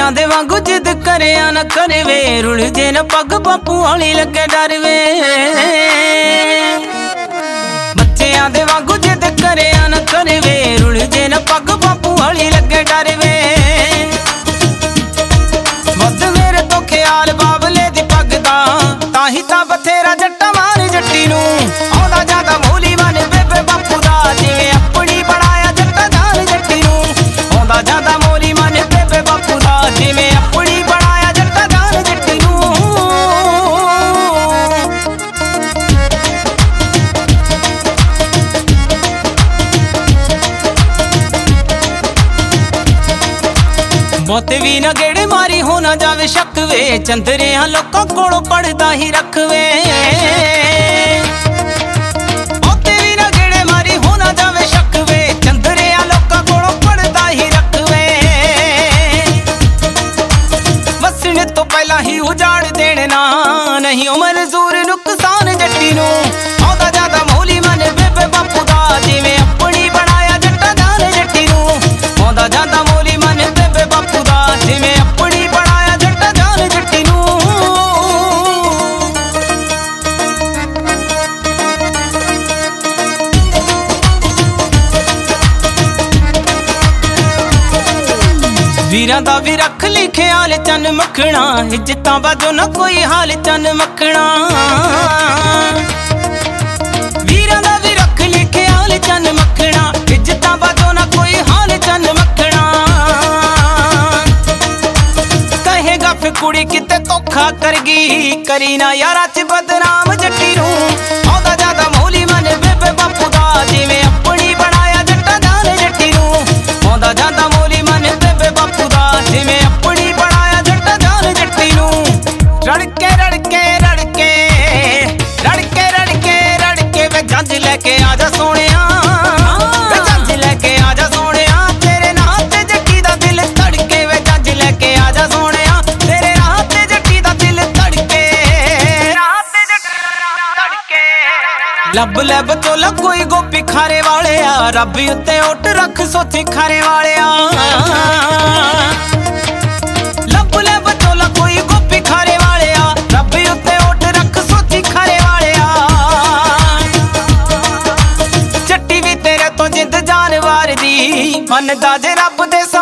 बच्चियां दे वांगू जिद करिया न करवे, रुल जे न पग बापू वाली लगे डरवे। बच्चियां दे वांगू जिद करिया न करवे, रुल जे न पग बापू वाली लगे डरवे। वध मेरे तो ख्याल बाबले दी पग दा, ताही तां बथेरा जट्टा मार जट्टी नूं आउंदा जादा मूली मन बेबे बापू दा, जिवें अपनी बनाया जट्टा जान जट्टी नूं आउंदा जादा मूली मन बेबे बापू दा, जिवें अपनी बनाया जट्टा जान जट्टी नूं। बहुते भी ना गेड़े मारी हो ना जावे शक वे, चंदरिया लोकां कोलों पढ़दा ही रखवे। बहुते भी ना गेड़े मारी हो ना जावे शक वे, चंदरिया लोकां कोलों पढ़दा ही रखवे। वसने तो पहला ही उजाड़ देने ना, नहीं उमर जूर नुकसान जट्टी नूं आउंदा जादा मूली मन बेबे बापू दा, जिवें अपनी बनाया जट्टा जान जट्टी नूं आउंदा जादा मूली मन बेबे बापू दा, जिवें अपनी बनाया जट्टा जान जट्टी नूं। वीरां दा भी रख ली ख्याल चन मखना, इज्जतां बाजो ना कोई हाल चन मखना। वीरां दा भी रख ली ख्याल चन मखना, इज्जतां बाजो ना कोई हाल चन मखना। कहेगा फिर कुड़ी किते धोखा करगी, करी ना यारा च बदनाम जट्टी नूं आउंदा जादा मूली मन बेबे बापू दा, जिवें अपनी बनाया जट्टा जान जट्टी नूं आउंदा जादा मूली मन बेबे बापू दा, जिवें अपनी बनाया जट्टा जान जट्टी नूं। रड़के रड़के रड़के रड़के रड़के रड़के वे जंज लेके आजा सोहणिया, वे जंज लेके आजा सोहणिया, तेरे नाल ते जट्टी दा दिल धड़के। वे जंज लेके आजा सोहणिया, तेरे नाल ते जट्टी दा दिल धड़के, धड़के। लब लब चोला कोई गोपी खारे वाले आ, रब उत्ते उठ रख सोची खारे वाले आ। लब लब चोला कोई गोपी खारे वाले आ, रब उत्ते उठ रख सोची खारे वाले आ। जट्टी भी तेरे तो जिंद जान वार दी, मनदा जे रब दे